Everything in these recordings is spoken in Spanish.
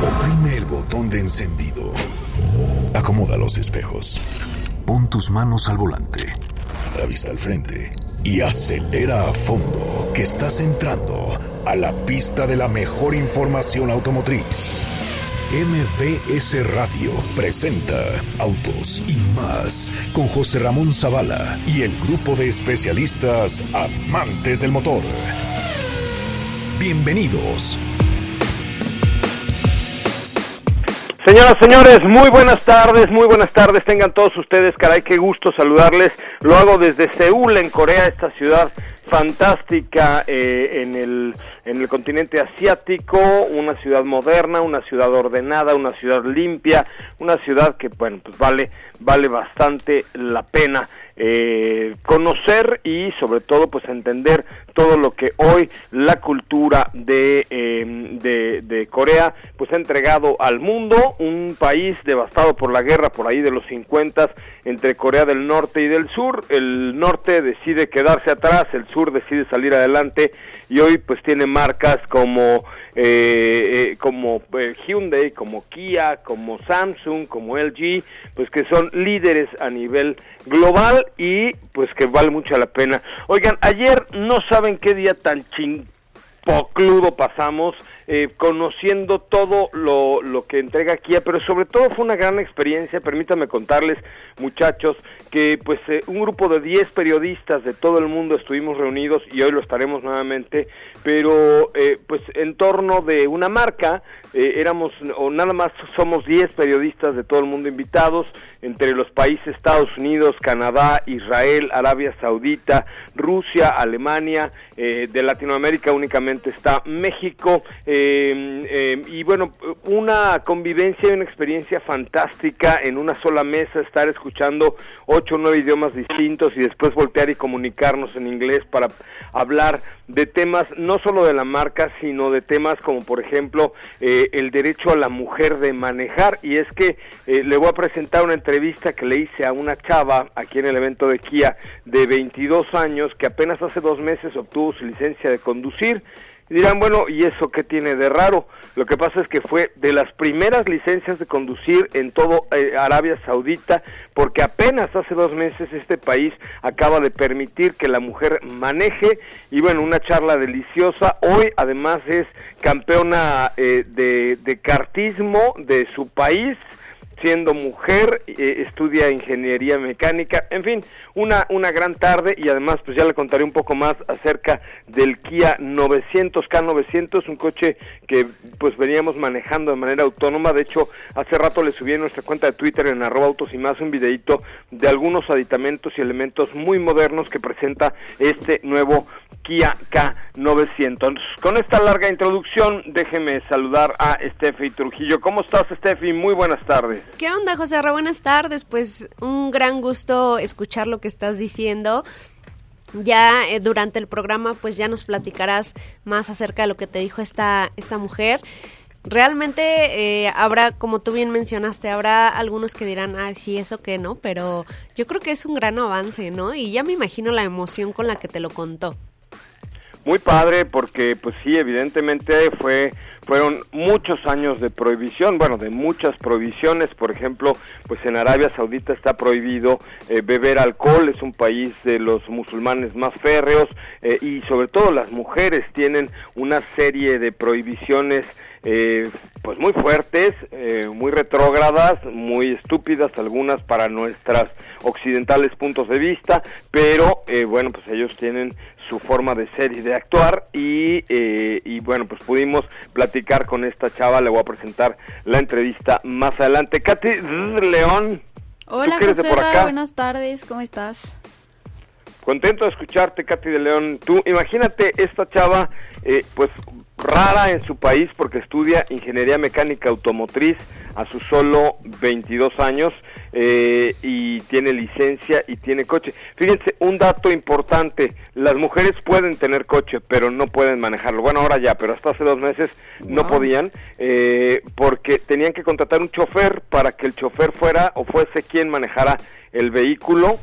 Oprime el botón de encendido. Acomoda los espejos. Pon tus manos al volante. La vista al frente. Y acelera a fondo, que estás entrando a la pista de la mejor información automotriz. MBS Radio presenta Autos y Más con José Ramón Zavala y el grupo de especialistas amantes del motor. Bienvenidos. Señoras, señores, muy buenas tardes, tengan todos ustedes, caray, qué gusto saludarles. Lo hago desde Seúl, en Corea, esta ciudad fantástica en el continente asiático, una ciudad moderna, una ciudad ordenada, una ciudad limpia, una ciudad que, bueno, pues vale bastante la pena conocer y sobre todo pues entender todo lo que hoy la cultura de Corea pues ha entregado al mundo, un país devastado por la guerra por ahí de los 50 entre Corea del Norte y del Sur. El norte decide quedarse atrás, el sur decide salir adelante y hoy pues tiene marcas como Hyundai, como Kia, como Samsung, como LG, pues que son líderes a nivel global y pues que vale mucho la pena. Oigan, ayer no saben qué día tan pocludo pasamos, conociendo todo lo que entrega Kia, pero sobre todo fue una gran experiencia. Permítanme contarles, muchachos, que pues un grupo de 10 periodistas de todo el mundo estuvimos reunidos y hoy lo estaremos nuevamente, pero pues en torno de una marca, nada más somos 10 periodistas de todo el mundo invitados, entre los países Estados Unidos, Canadá, Israel, Arabia Saudita, Rusia, Alemania, de Latinoamérica únicamente está México, y bueno, una convivencia y una experiencia fantástica en una sola mesa, estar escuchando 8 o 9 idiomas distintos y después voltear y comunicarnos en inglés para hablar de temas no solo de la marca, sino de temas como por ejemplo el derecho a la mujer de manejar. Y es que le voy a presentar una entrevista que le hice a una chava aquí en el evento de Kia de 22 años que apenas hace 2 meses obtuvo su licencia de conducir. Y dirán, bueno, ¿y eso qué tiene de raro? Lo que pasa es que fue de las primeras licencias de conducir en todo Arabia Saudita, porque apenas hace 2 meses este país acaba de permitir que la mujer maneje, y bueno, una charla deliciosa. Hoy además es campeona de kartismo de su país, siendo mujer, estudia ingeniería mecánica, en fin, una gran tarde. Y además pues ya le contaré un poco más acerca del Kia 900, K900, un coche que pues veníamos manejando de manera autónoma. De hecho, hace rato le subí en nuestra cuenta de Twitter en @autosymas un videito de algunos aditamentos y elementos muy modernos que presenta este nuevo Kia K900. Con esta larga introducción, déjeme saludar a Steffi Trujillo. ¿Cómo estás, Steffi? Muy buenas tardes. ¿Qué onda, José Ra? Buenas tardes. Pues un gran gusto escuchar lo que estás diciendo. Ya durante el programa pues ya nos platicarás más acerca de lo que te dijo esta mujer. Realmente habrá, como tú bien mencionaste, habrá algunos que dirán, sí, eso que no, pero yo creo que es un gran avance, ¿no? Y ya me imagino la emoción con la que te lo contó. Muy padre, porque pues sí, evidentemente fueron muchos años de prohibición, bueno, de muchas prohibiciones. Por ejemplo, pues en Arabia Saudita está prohibido beber alcohol, es un país de los musulmanes más férreos, y sobre todo las mujeres tienen una serie de prohibiciones pues muy fuertes, muy retrógradas, muy estúpidas algunas para nuestras occidentales puntos de vista, pero bueno, pues ellos tienen su forma de ser y de actuar, y bueno, pues pudimos platicar con esta chava. Le voy a presentar la entrevista más adelante. Katy León. Hola, José Ra, buenas tardes, ¿cómo estás? Contento de escucharte, Katy de León. Tú, imagínate esta chava, pues rara en su país porque estudia ingeniería mecánica automotriz a sus solo 22 años, y tiene licencia y tiene coche. Fíjense, un dato importante: las mujeres pueden tener coche, pero no pueden manejarlo. Bueno, ahora ya, pero hasta hace 2 meses no podían, porque tenían que contratar un chofer para que el chofer fuera o fuese quien manejara el vehículo.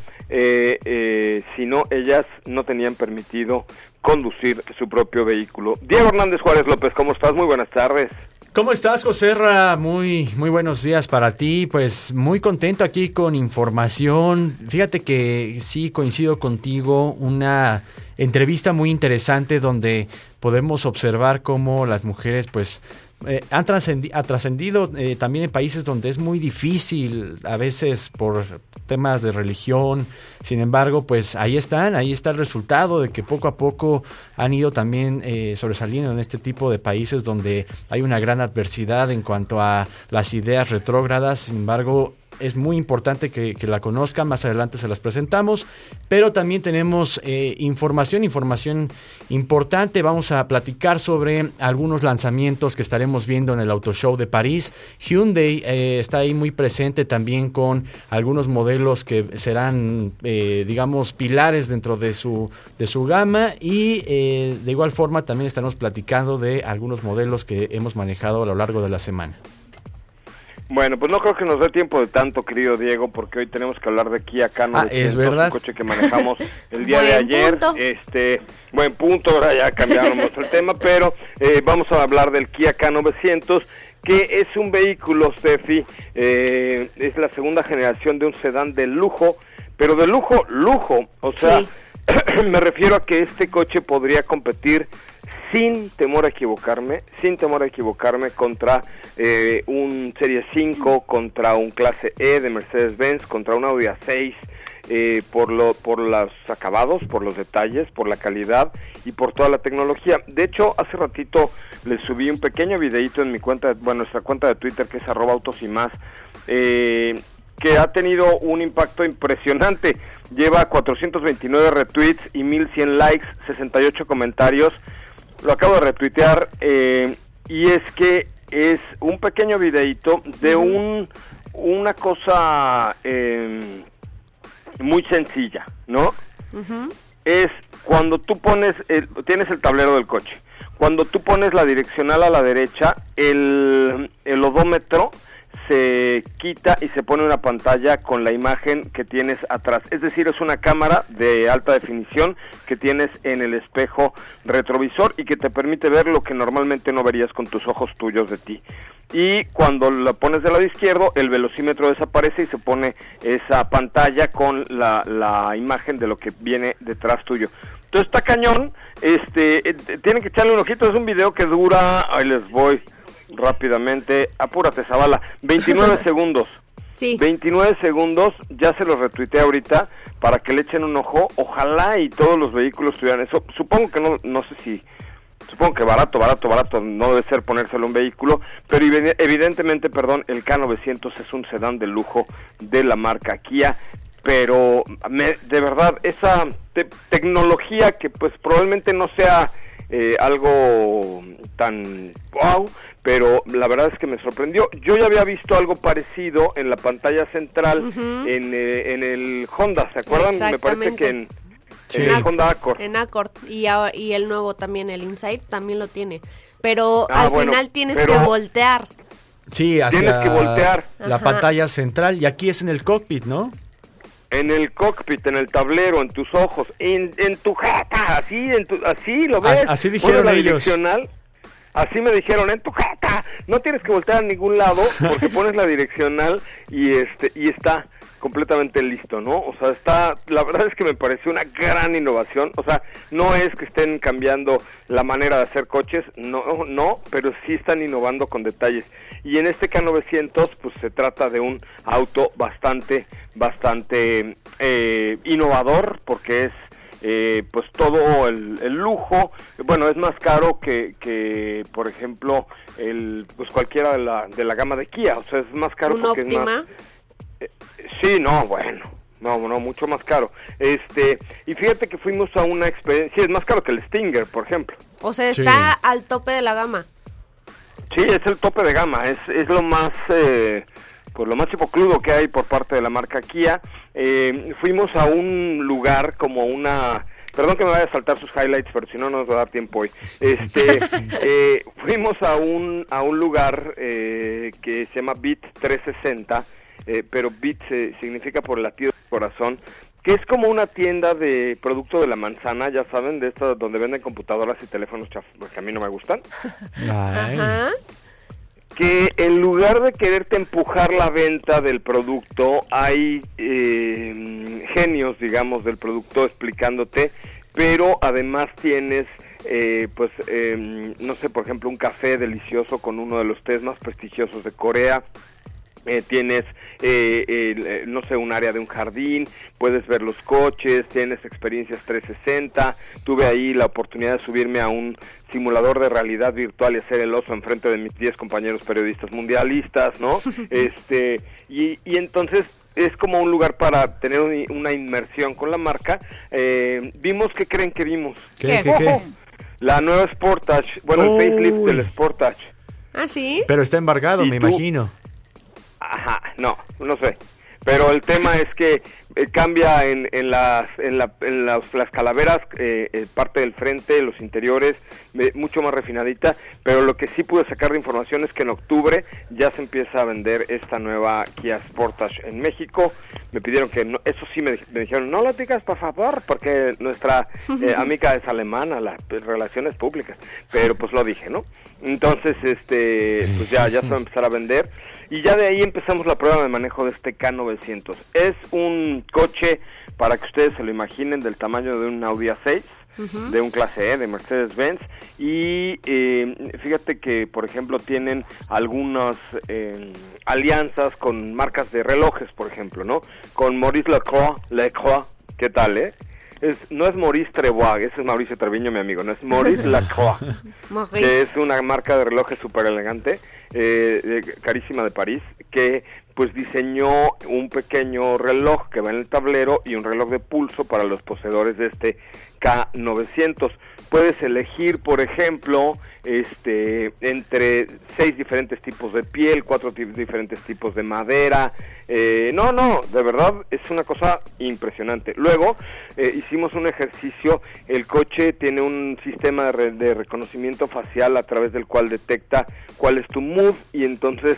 Si no, ellas no tenían permitido conducir su propio vehículo. Diego Hernández Juárez López, ¿cómo estás? Muy buenas tardes. ¿Cómo estás, Joserra? Muy buenos días para ti. Pues muy contento aquí con información. Fíjate que sí coincido contigo, una entrevista muy interesante donde podemos observar cómo las mujeres pues han trascendido también en países donde es muy difícil, a veces por temas de religión. Sin embargo, pues ahí está el resultado de que poco a poco han ido también sobresaliendo en este tipo de países donde hay una gran adversidad en cuanto a las ideas retrógradas. Sin embargo, es muy importante que la conozcan, más adelante se las presentamos, pero también tenemos información importante. Vamos a platicar sobre algunos lanzamientos que estaremos viendo en el Auto Show de París. Hyundai está ahí muy presente también con algunos modelos que serán, digamos, pilares dentro de su gama, y de igual forma también estaremos platicando de algunos modelos que hemos manejado a lo largo de la semana. Bueno, pues no creo que nos dé tiempo de tanto, querido Diego, porque hoy tenemos que hablar de Kia K900, es verdad, un coche que manejamos el día de ayer. Buen punto, ahora ya cambiamos el tema, pero vamos a hablar del Kia K900, que es un vehículo, Steffi, es la segunda generación de un sedán de lujo, pero de lujo, o sea, sí. Me refiero a que este coche podría competir sin temor a equivocarme contra un Serie 5, contra un Clase E de Mercedes-Benz, contra un Audi A6, por los acabados, por los detalles, por la calidad y por toda la tecnología. De hecho, hace ratito les subí un pequeño videito en mi cuenta, nuestra cuenta de Twitter, que es @autosymás, que ha tenido un impacto impresionante. Lleva 429 retweets y 1100 likes, 68 comentarios. Lo acabo de retuitear, y es que es un pequeño videíto de una cosa muy sencilla, ¿no? Uh-huh. Es cuando tú tienes el tablero del coche. Cuando tú pones la direccional a la derecha, el odómetro se quita y se pone una pantalla con la imagen que tienes atrás. Es decir, es una cámara de alta definición que tienes en el espejo retrovisor y que te permite ver lo que normalmente no verías con tus ojos tuyos de ti. Y cuando la pones del lado izquierdo, el velocímetro desaparece y se pone esa pantalla con la imagen de lo que viene detrás tuyo. Entonces está cañón, tienen que echarle un ojito. Es un video que dura, ahí les voy rápidamente, apúrate, Zavala, 29 segundos. Sí. 29 segundos, ya se los retuiteé ahorita para que le echen un ojo. Ojalá y todos los vehículos tuvieran eso. Supongo que no sé si, supongo que barato no debe ser ponérselo a un vehículo, pero evidentemente, el K900 es un sedán de lujo de la marca Kia. Pero de verdad, esa tecnología que pues probablemente no sea algo tan wow, pero la verdad es que me sorprendió. Yo ya había visto algo parecido en la pantalla central, uh-huh, en el Honda, ¿se acuerdan? Me parece que en el Honda Accord. En Accord, y el nuevo también, el Insight, también lo tiene. Pero al final tienes que voltear. Sí, tienes que voltear la pantalla central, y aquí es en el cockpit, ¿no? En el cockpit, en el tablero, en tus ojos, en tu jeta, así lo ves. Así dijeron la ellos. Direccional, así me dijeron, en tu jeta. No tienes que voltear a ningún lado porque pones la direccional y está completamente listo, ¿no? O sea, la verdad es que me pareció una gran innovación. O sea, no es que estén cambiando la manera de hacer coches, no, pero sí están innovando con detalles. Y en este K900, pues se trata de un auto bastante innovador, porque es pues todo el lujo. Bueno, es más caro que por ejemplo, pues cualquiera de la gama de Kia. O sea, es más caro porque Optima. Es más... sí, no, mucho más caro. Y fíjate que fuimos a una experiencia, sí, es más caro que el Stinger, por ejemplo. O sea, está al tope de la gama. Sí, es el tope de gama, es lo más pues lo más chipocludo que hay por parte de la marca Kia. Fuimos a un lugar como perdón que me vaya a saltar sus highlights, pero si no nos va a dar tiempo hoy. Fuimos a un lugar que se llama Beat 360, pero Beat significa por el latido del corazón, que es como una tienda de producto de la manzana, ya saben, de estas donde venden computadoras y teléfonos chafos, que a mí no me gustan. Ajá. que en lugar de quererte empujar la venta del producto, hay genios, digamos, del producto explicándote, pero además tienes, no sé, por ejemplo, un café delicioso con uno de los tés más prestigiosos de Corea. Tienes, no sé, un área de un jardín, puedes ver los coches, tienes experiencias 360, tuve ahí la oportunidad de subirme a un simulador de realidad virtual y hacer el oso enfrente de mis 10 compañeros periodistas mundialistas, ¿no? Y entonces es como un lugar para tener una inmersión con la marca. Vimos, ¿qué creen que vimos? ¿Qué? La nueva Sportage, bueno, el facelift del Sportage. ¿Ah, sí? Pero está embargado, me imagino. Ajá, no sé. Pero el tema es que cambia en las calaveras, parte del frente, los interiores, mucho más refinadita. Pero lo que sí pude sacar de información es que en octubre ya se empieza a vender esta nueva Kia Sportage en México. Me pidieron que no, eso sí me dijeron, no lo digas por favor, porque nuestra amiga es alemana, las relaciones públicas. Pero pues lo dije, ¿no? Entonces, pues ya se va a empezar a vender. Y ya de ahí empezamos la prueba de manejo de este K900. Es un coche, para que ustedes se lo imaginen, del tamaño de un Audi A6, de un clase E, de Mercedes-Benz. Y fíjate que, por ejemplo, tienen algunas alianzas con marcas de relojes, por ejemplo, ¿no? Con Maurice Lacroix, ¿qué tal, no es Maurice Trebois, ese es Mauricio Treviño, mi amigo, no es Maurice Lacroix, que es una marca de relojes súper elegante, carísima de París, que pues diseñó un pequeño reloj que va en el tablero y un reloj de pulso para los poseedores de este K900. Puedes elegir, por ejemplo, entre 6 diferentes tipos de piel, 4 diferentes tipos de madera. De verdad es una cosa impresionante. Luego hicimos un ejercicio. El coche tiene un sistema de reconocimiento facial a través del cual detecta cuál es tu mood y entonces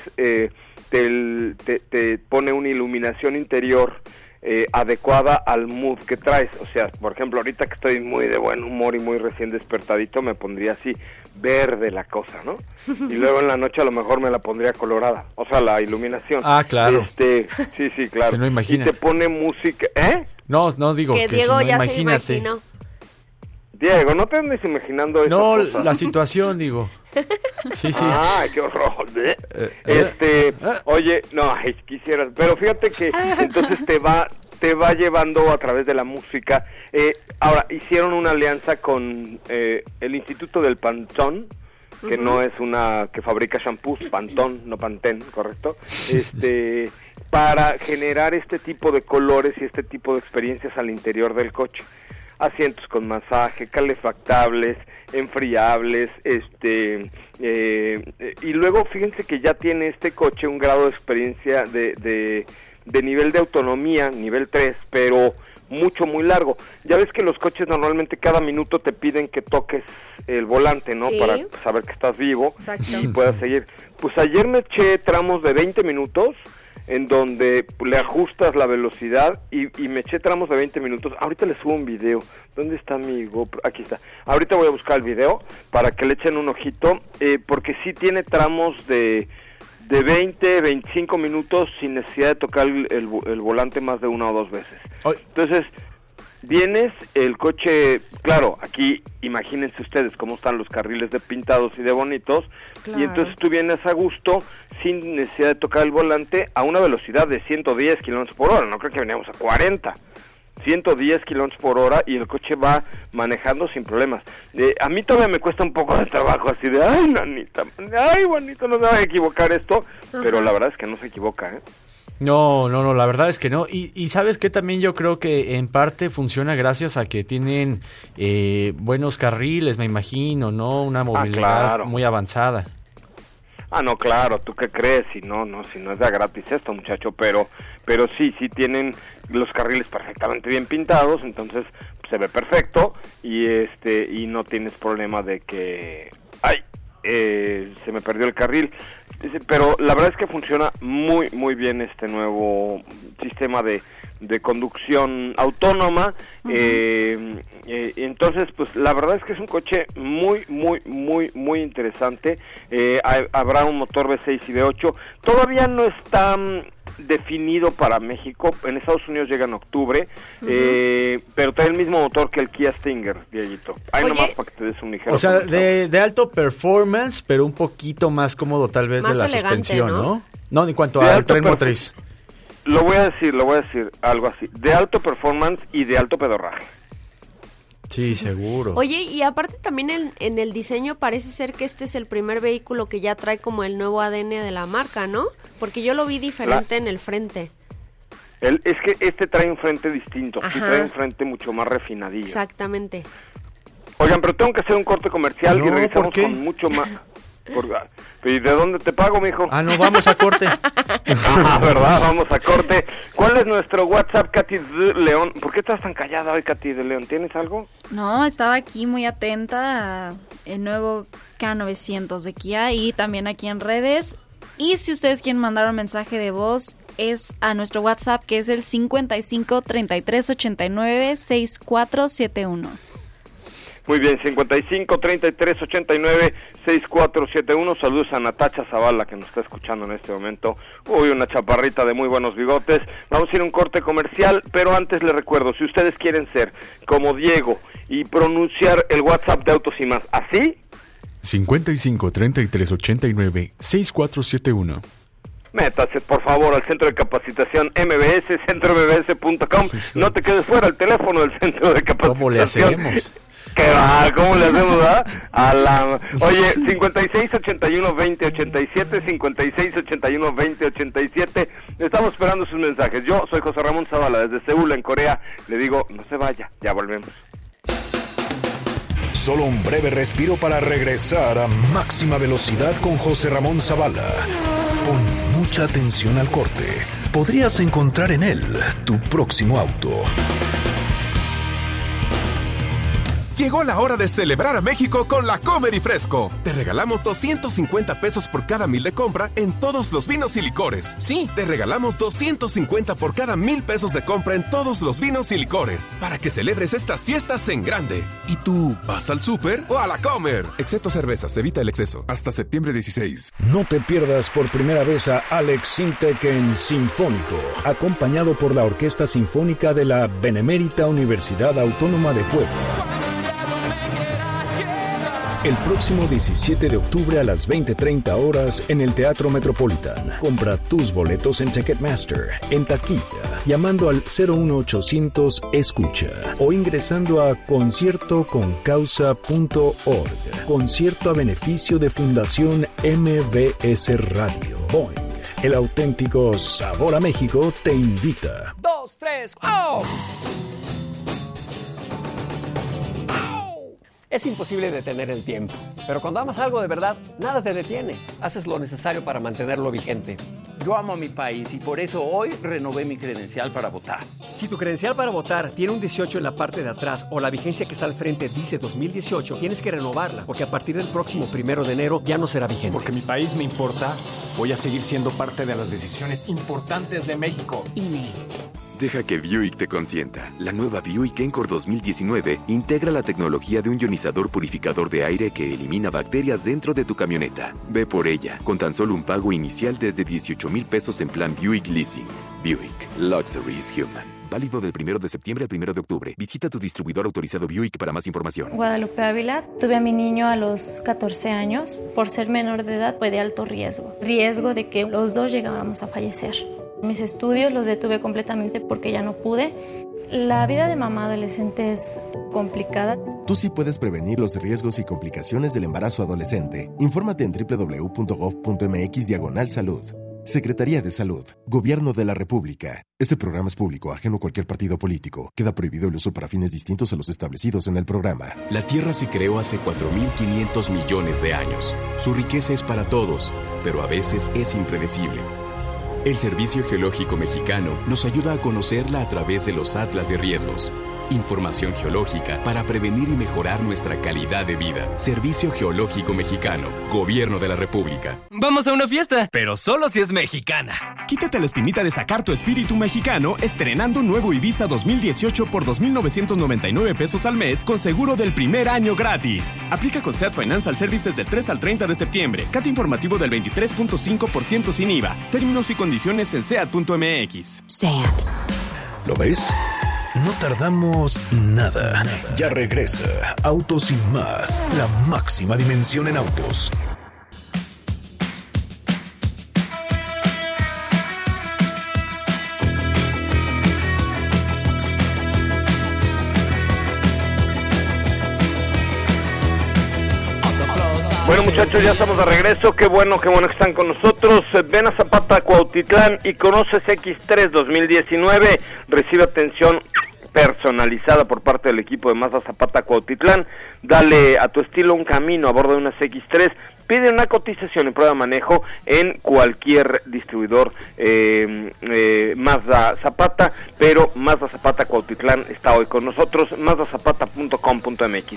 te pone una iluminación interior adecuada al mood que traes. O sea, por ejemplo, ahorita que estoy muy de buen humor y muy recién despertadito, me pondría así verde la cosa, ¿no? Y luego en la noche a lo mejor me la pondría colorada, o sea, la iluminación. Ah, claro. Sí, claro. Se no imagina. Y te pone música, No, digo que Diego ya se imaginó. Diego, no te andes imaginando esa cosa. No, la situación, digo. Sí. Ay, qué horror. Oye, no, quisieras, pero fíjate que entonces te va llevando a través de la música. Ahora, hicieron una alianza con el Instituto del Pantón, que no es una que fabrica shampoos, Pantón, no Pantene, ¿correcto? Para generar este tipo de colores y este tipo de experiencias al interior del coche. Asientos con masaje, calefactables, enfriables, y luego fíjense que ya tiene este coche un grado de experiencia de nivel de autonomía, nivel 3, pero muy largo. Ya ves que los coches normalmente cada minuto te piden que toques el volante, ¿no? Sí. Para saber que estás vivo. Exacto. Y puedas seguir. Pues ayer me eché tramos de 20 minutos en donde le ajustas la velocidad y me eché tramos de 20 minutos. Ahorita le subo un video. ¿Dónde está mi GoPro? Aquí está. Ahorita voy a buscar el video para que le echen un ojito, porque sí tiene tramos de 20, 25 minutos sin necesidad de tocar el volante más de una o dos veces. Entonces, vienes, el coche, claro, aquí imagínense ustedes cómo están los carriles de pintados y de bonitos, claro. Y entonces tú vienes a gusto, sin necesidad de tocar el volante, a una velocidad de 110 kilómetros por hora, no creo que veníamos a 40, 110 kilómetros por hora y el coche va manejando sin problemas. A mí todavía me cuesta un poco de trabajo, así de, ay, nanita, ay, bonito, no se va a equivocar esto, pero la verdad es que no se equivoca, No, la verdad es que no. Y sabes que también yo creo que en parte funciona gracias a que tienen buenos carriles, me imagino, ¿no? Una movilidad muy avanzada. No, claro, ¿tú qué crees? Si no es de gratis esto, muchacho, pero sí tienen los carriles perfectamente bien pintados, entonces se ve perfecto y no tienes problema de que se me perdió el carril. Pero la verdad es que funciona muy bien este nuevo sistema de de conducción autónoma. Entonces, pues la verdad es que es un coche muy interesante. Habrá un motor V6 y V8. Todavía no está definido para México. En Estados Unidos llega en octubre, pero trae el mismo motor que el Kia Stinger, Dieguito. Ahí nomás para que te des un ligero. O sea, de alto performance, pero un poquito más cómodo tal vez más de la elegante, suspensión, ¿no? No, en cuanto al tren motriz. Lo voy a decir algo así, de alto performance y de alto pedorraje. Sí, seguro. Oye, y aparte también en el diseño parece ser que este es el primer vehículo que ya trae como el nuevo ADN de la marca, ¿no? Porque yo lo vi diferente en el frente. Es que este trae un frente distinto, sí, trae un frente mucho más refinadillo. Exactamente. Oigan, pero tengo que hacer un corte comercial y regresamos con mucho más. ¿Y de dónde te pago, mijo? No, vamos a corte. ¿Verdad? Vamos a corte. ¿Cuál es nuestro WhatsApp, Katy de León? ¿Por qué estás tan callada hoy, Katy de León? ¿Tienes algo? No, estaba aquí muy atenta al nuevo K900 de Kia y también aquí en redes. Y si ustedes quieren mandar un mensaje de voz, es a nuestro WhatsApp, que es el 55 33 89 6471. Muy bien, 55 33 89 6471. Saludos a Natacha Zavala, que nos está escuchando en este momento. Uy, una chaparrita de muy buenos bigotes. Vamos a ir a un corte comercial, pero antes les recuerdo, si ustedes quieren ser como Diego y pronunciar el WhatsApp de Autos y Más así, 55 33 89 6471. Métase, por favor, al Centro de Capacitación MBS, centrombs.com. No te quedes fuera, el teléfono del Centro de Capacitación. ¿Cómo le hacemos? ¿Qué va? ¿Cómo le hacemos, verdad? Oye, 56 81 20 87, 56 81 20 87. Estamos esperando sus mensajes. Yo soy José Ramón Zavala, desde Seúl, en Corea. Le digo, no se vaya, ya volvemos. Solo un breve respiro para regresar a máxima velocidad con José Ramón Zavala. Pon mucha atención al corte. Podrías encontrar en él tu próximo auto. Llegó la hora de celebrar a México con la Comer y Fresco. Te regalamos 250 pesos por cada 1,000 de compra en todos los vinos y licores. Sí, te regalamos 250 por cada 1,000 pesos de compra en todos los vinos y licores. Para que celebres estas fiestas en grande. ¿Y tú vas al súper o a la Comer? Excepto cervezas, evita el exceso. Hasta septiembre 16. No te pierdas por primera vez a Alex Sintek en Sinfónico, acompañado por la Orquesta Sinfónica de la Benemérita Universidad Autónoma de Puebla. El próximo 17 de octubre a las 20:30 horas en el Teatro Metropolitan. Compra tus boletos en Ticketmaster, en taquilla, llamando al 01800 Escucha o ingresando a conciertoconcausa.org. Concierto a beneficio de Fundación MBS Radio. Boing, el auténtico sabor a México, te invita. 2, 3, ¡oh! Es imposible detener el tiempo, pero cuando amas algo de verdad, nada te detiene. Haces lo necesario para mantenerlo vigente. Yo amo a mi país y por eso hoy renové mi credencial para votar. Si tu credencial para votar tiene un 18 en la parte de atrás o la vigencia que está al frente dice 2018, tienes que renovarla, porque a partir del próximo 1 de enero ya no será vigente. Porque mi país me importa, voy a seguir siendo parte de las decisiones importantes de México. INE. Deja que Buick te consienta. La nueva Buick Encore 2019 integra la tecnología de un ionizador purificador de aire que elimina bacterias dentro de tu camioneta. Ve por ella, con tan solo un pago inicial desde 18,000 pesos en plan Buick Leasing. Buick. Luxury is human. Válido del 1 de septiembre al 1 de octubre. Visita tu distribuidor autorizado Buick para más información. Guadalupe Ávila. Tuve a mi niño a los 14 años. Por ser menor de edad, fue de alto riesgo. Riesgo de que los dos llegáramos a fallecer. Mis estudios los detuve completamente porque ya no pude. La vida de mamá adolescente es complicada. Tú sí puedes prevenir los riesgos y complicaciones del embarazo adolescente. Infórmate en www.gov.mx/salud. Secretaría de Salud. Gobierno de la República. Este programa es público, ajeno a cualquier partido político. Queda prohibido el uso para fines distintos a los establecidos en el programa. La Tierra se creó hace 4.500 millones de años. Su riqueza es para todos, pero a veces es impredecible. El Servicio Geológico Mexicano nos ayuda a conocerla a través de los atlas de riesgos información geológica para prevenir y mejorar nuestra calidad de vida. Servicio Geológico Mexicano, Gobierno de la República. Vamos a una fiesta, pero solo si es mexicana. Quítate la espinita de sacar tu espíritu mexicano estrenando un nuevo Ibiza 2018 por 2,999 pesos al mes con seguro del primer año gratis. Aplica con Seat Financial Services del 3 al 30 de septiembre. CAT informativo del 23.5% sin IVA. Términos y condiciones en seat.mx. SEAT. ¿Lo ves? No tardamos nada. Ya regresa Autos y Más, la máxima dimensión en autos. Bueno, muchachos, ya estamos de regreso. Qué bueno que están con nosotros. Ven a Zapata, Cuautitlán y conoces X3 2019. Recibe atención personalizada por parte del equipo de Mazda Zapata Cuautitlán. Dale a tu estilo un camino a bordo de unas X3. Pide una cotización y prueba de manejo en cualquier distribuidor Mazda Zapata, pero Mazda Zapata Cuautitlán está hoy con nosotros. mazdazapata.com.mx,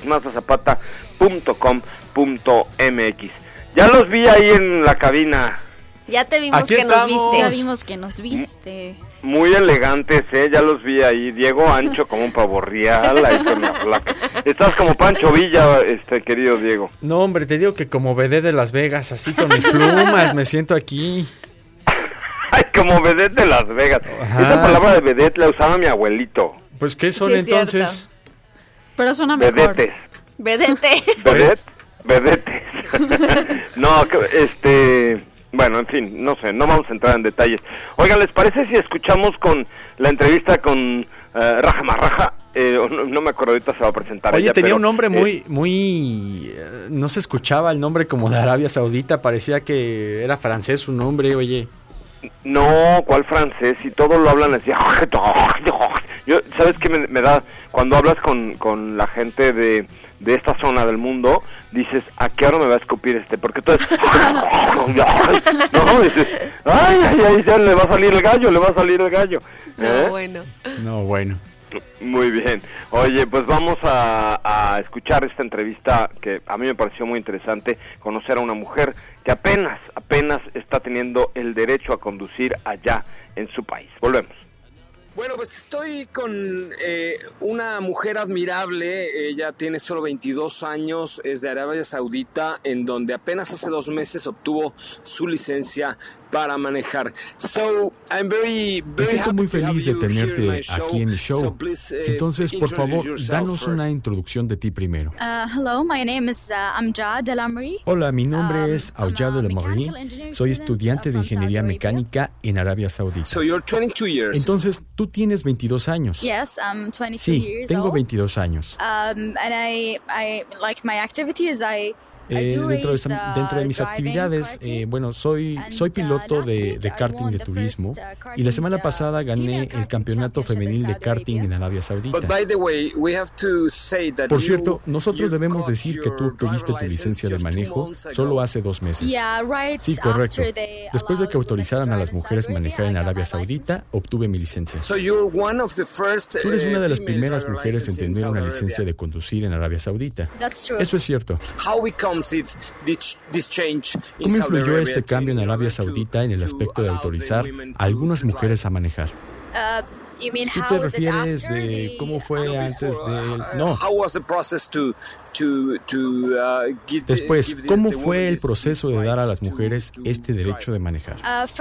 mazdazapata.com.mx. Ya los vi ahí en la cabina. Ya te vimos. Aquí que estamos. nos viste. Ya vimos que nos viste. Muy elegantes, ya los vi ahí. Diego ancho como un pavo real, ahí con la placa. Estás como Pancho Villa, querido Diego. No, hombre, te digo que como vedette de Las Vegas, así con mis plumas, me siento aquí. Ay, como vedette de Las Vegas. Ajá. Esa palabra de vedette la usaba mi abuelito. Pues, ¿qué son entonces? Pero suena mejor. Vedettes. Vedette. Vedettes. No, bueno, en fin, no sé, no vamos a entrar en detalles. Oigan, ¿les parece si escuchamos con la entrevista con Raja Marraja? No me acuerdo, ahorita se va a presentar. Oye, ella, tenía pero, un nombre muy no se escuchaba el nombre como de Arabia Saudita, parecía que era francés su nombre, oye. No, ¿cuál francés? Si todo lo hablan así. Yo, ¿sabes qué me da? Cuando hablas con la gente de esta zona del mundo, dices, ¿a qué hora me va a escupir Porque tú no, dices, ay, ya le va a salir el gallo, No, bueno. Muy bien. Oye, pues vamos a escuchar esta entrevista que a mí me pareció muy interesante, conocer a una mujer que apenas está teniendo el derecho a conducir allá en su país. Volvemos. Bueno, pues estoy con una mujer admirable. Ella tiene solo 22 años, es de Arabia Saudita, en donde apenas hace 2 meses obtuvo su licencia para manejar. Me siento muy feliz de tenerte aquí en mi show. Entonces, por favor, danos una introducción de ti primero. Hello, my name is Amjad El Amri. Hola, mi nombre es Amjad El Amri. Soy estudiante de ingeniería mecánica en Arabia Saudita. Entonces, tú tienes 22 años. Yes, I'm 22 sí, years tengo old. 22 años. And I like my activities. Dentro de mis actividades, soy piloto de karting de turismo y la semana pasada gané el campeonato femenil de karting en Arabia Saudita. Por cierto, nosotros debemos decir que tú obtuviste tu licencia de manejo solo hace 2 meses. Sí, correcto. Después de que autorizaran a las mujeres manejar en Arabia Saudita, obtuve mi licencia. Tú eres una de las primeras mujeres en tener una licencia de conducir en Arabia Saudita. Eso es cierto. ¿Cómo influyó este cambio en Arabia Saudita en el aspecto de autorizar a algunas mujeres a manejar? ¿Tú te refieres de cómo fue antes de...? No. Después, ¿cómo fue el proceso de dar a las mujeres este derecho de manejar?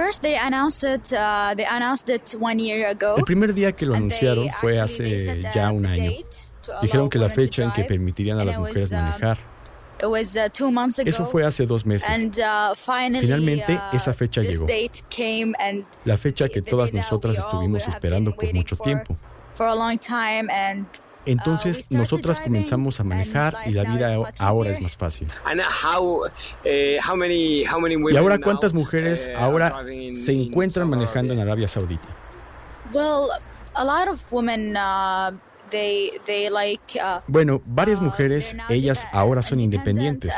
El primer día que lo anunciaron fue hace ya 1 año. Dijeron que la fecha en que permitirían a las mujeres manejar. Eso fue hace 2 meses. Finalmente, esa fecha llegó. La fecha que todas nosotras estuvimos esperando por mucho tiempo. Entonces, nosotras comenzamos a manejar y la vida ahora es más fácil. ¿Y ahora cuántas mujeres ahora se encuentran manejando en Arabia Saudita? Bueno, varias mujeres, ellas ahora son independientes.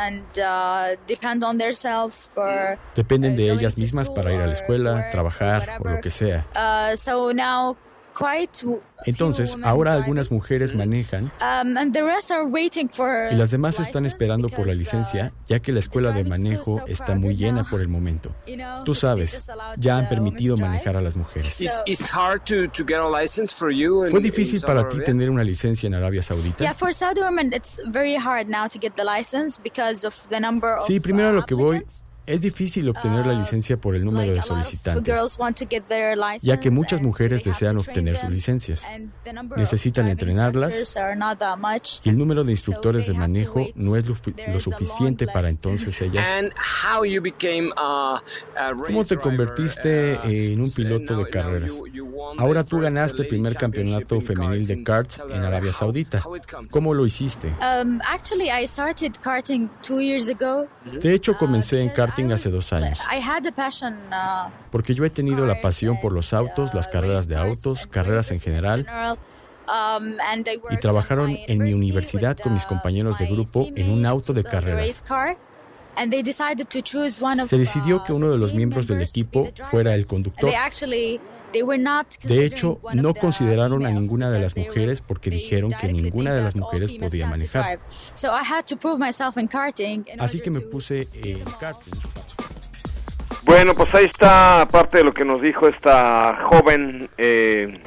Dependen de ellas mismas para ir a la escuela, trabajar o lo que sea. Entonces, ahora algunas mujeres manejan y las demás están esperando por la licencia, ya que la escuela de manejo está muy llena por el momento. Tú sabes, ya han permitido manejar a las mujeres. ¿Fue difícil para ti tener una licencia en Arabia Saudita? Sí, primero a lo que voy. Es difícil obtener la licencia por el número de solicitantes, ya que muchas mujeres desean obtener sus licencias. Necesitan entrenarlas y el número de instructores de manejo no es lo suficiente para entonces ellas. ¿Cómo te convertiste en un piloto de carreras? Ahora tú ganaste el primer campeonato femenil de karts en Arabia Saudita. ¿Cómo lo hiciste? De hecho, comencé en karting hace 2 años. Porque yo he tenido la pasión por los autos, las carreras de autos, carreras en general. Y trabajaron en mi universidad con mis compañeros de grupo en un auto de carreras. Se decidió que uno de los miembros del equipo fuera el conductor. De hecho, no consideraron a ninguna de las mujeres porque dijeron que ninguna de las mujeres podía manejar. Así que me puse en karting. Bueno, pues ahí está parte de lo que nos dijo esta joven de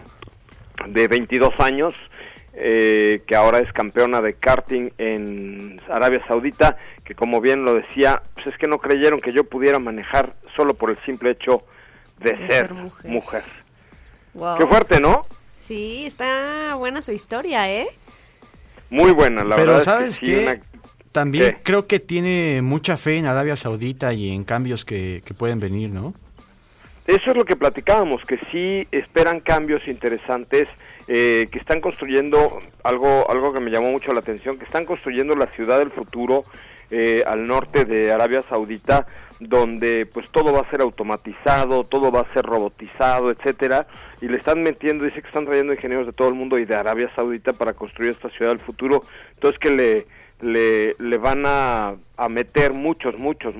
22 años, que ahora es campeona de karting en Arabia Saudita, que como bien lo decía, pues es que no creyeron que yo pudiera manejar solo por el simple hecho de ser mujer. Wow. Qué fuerte, ¿no? Sí, está buena su historia, ¿eh? Muy buena, la verdad. Pero ¿sabes qué? También ¿Qué? creo que tiene mucha fe en Arabia Saudita y en cambios que pueden venir, ¿no? Eso es lo que platicábamos, que sí esperan cambios interesantes, que están construyendo algo que me llamó mucho la atención, que están construyendo la ciudad del futuro al norte de Arabia Saudita, donde pues todo va a ser automatizado, todo va a ser robotizado, etcétera, y le están metiendo, dice que están trayendo ingenieros de todo el mundo y de Arabia Saudita para construir esta ciudad del futuro, entonces que le van a meter muchos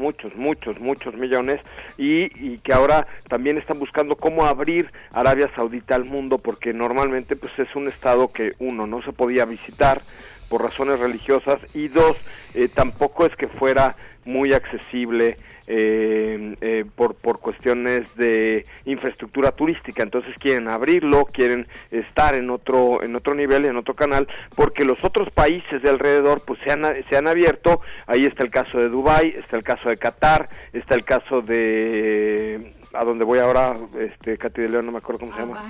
millones y que ahora también están buscando cómo abrir Arabia Saudita al mundo, porque normalmente pues es un estado que uno no se podía visitar por razones religiosas y dos, tampoco es que fuera muy accesible por cuestiones de infraestructura turística. Entonces quieren abrirlo, quieren estar en otro nivel, en otro canal, porque los otros países de alrededor pues se han abierto. Ahí está el caso de Dubái, está el caso de Qatar, está el caso de a donde voy ahora, Katy de León, no me acuerdo cómo se llama.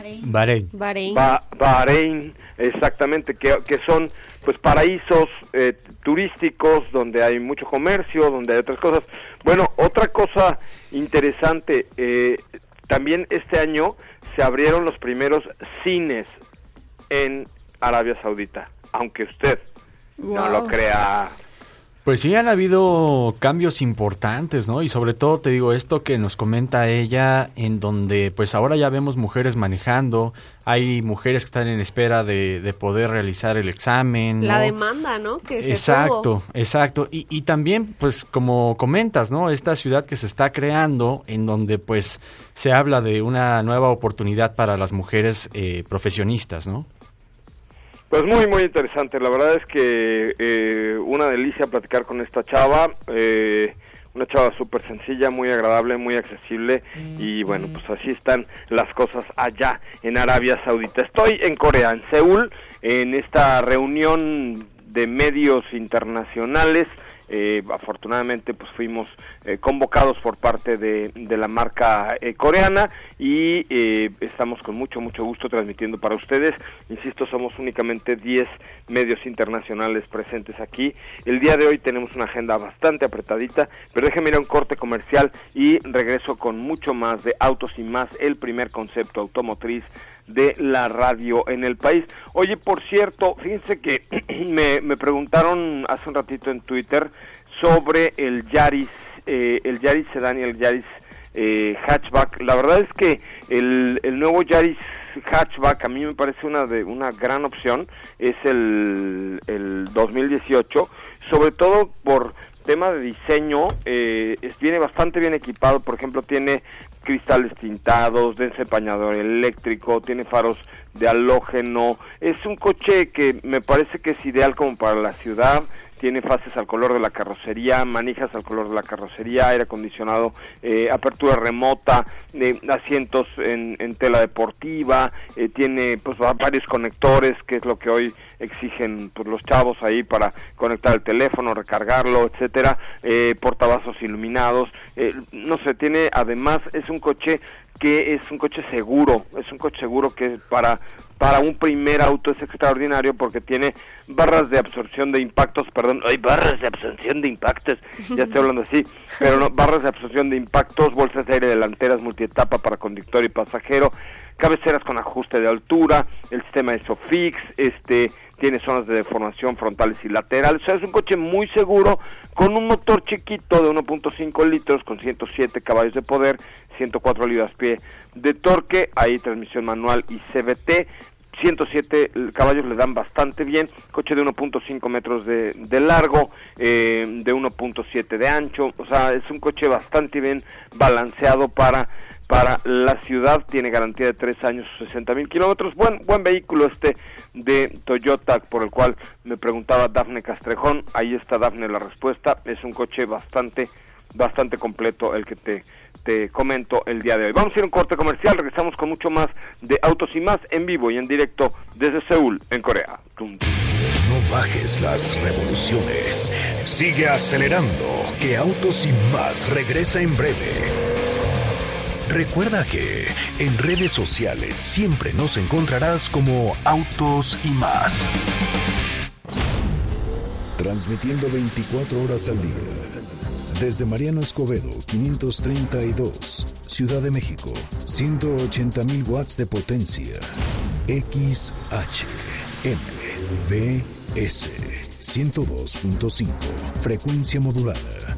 Bahrein, exactamente, que son pues paraísos turísticos donde hay mucho comercio, donde hay otras cosas. Bueno, otra cosa interesante, también este año se abrieron los primeros cines en Arabia Saudita, aunque usted no lo crea. Pues sí, han habido cambios importantes, ¿no? Y sobre todo, te digo, esto que nos comenta ella, en donde pues ahora ya vemos mujeres manejando, hay mujeres que están en espera de poder realizar el examen, ¿no? La demanda, ¿no? Que se Exacto. Y también, pues como comentas, ¿no? Esta ciudad que se está creando, en donde pues se habla de una nueva oportunidad para las mujeres profesionistas, ¿no? Pues muy, muy interesante. La verdad es que una delicia platicar con esta chava. Una chava súper sencilla, muy agradable, muy accesible. Y bueno, pues así están las cosas allá en Arabia Saudita. Estoy en Corea, en Seúl, en esta reunión de medios internacionales. Afortunadamente pues fuimos convocados por parte de la marca coreana y estamos con mucho gusto transmitiendo para ustedes. Insisto, somos únicamente 10 medios internacionales presentes aquí. El día de hoy tenemos una agenda bastante apretadita, pero déjenme ir a un corte comercial y regreso con mucho más de Autos y Más, el primer concepto automotriz de la radio en el país. Oye, por cierto, fíjense que me preguntaron hace un ratito en Twitter sobre el Yaris Sedan y el Yaris hatchback. La verdad es que el nuevo Yaris hatchback a mí me parece una gran opción. Es el 2018, sobre todo por tema de diseño, viene bastante bien equipado. Por ejemplo, tiene cristales tintados, desempañador eléctrico, tiene faros de halógeno. Es un coche que me parece que es ideal como para la ciudad. Tiene fases al color de la carrocería, manijas al color de la carrocería, aire acondicionado, apertura remota, asientos en tela deportiva, tiene pues varios conectores, que es lo que hoy exigen pues los chavos ahí para conectar el teléfono, recargarlo, etcétera, portavasos iluminados, no sé, tiene además, es un coche seguro, que para un primer auto es extraordinario porque tiene barras de absorción de impactos, ya estoy hablando así, pero no, barras de absorción de impactos, bolsas de aire delanteras multietapa para conductor y pasajero, cabeceras con ajuste de altura, el sistema ISOFIX, tiene zonas de deformación frontales y laterales. O sea, es un coche muy seguro, con un motor chiquito de 1.5 litros, con 107 caballos de poder, 104 libras-pie de torque, ahí transmisión manual y CVT, 107 caballos le dan bastante bien, coche de 1.5 metros de largo, de 1.7 de ancho, o sea, es un coche bastante bien balanceado para la ciudad, tiene garantía de 3 años, 60,000 kilómetros, buen vehículo de Toyota, por el cual me preguntaba Dafne Castrejón. Ahí está, Dafne, la respuesta. Es un coche bastante completo el que te comento el día de hoy. Vamos a ir a un corte comercial, regresamos con mucho más de Autos y Más en vivo y en directo desde Seúl, en Corea. No bajes las revoluciones, sigue acelerando, que Autos y Más regresa en breve. Recuerda que en redes sociales siempre nos encontrarás como Autos y Más. Transmitiendo 24 horas al día. Desde Mariano Escobedo, 532, Ciudad de México, 180,000 watts de potencia. XHMBS 102.5, frecuencia modulada.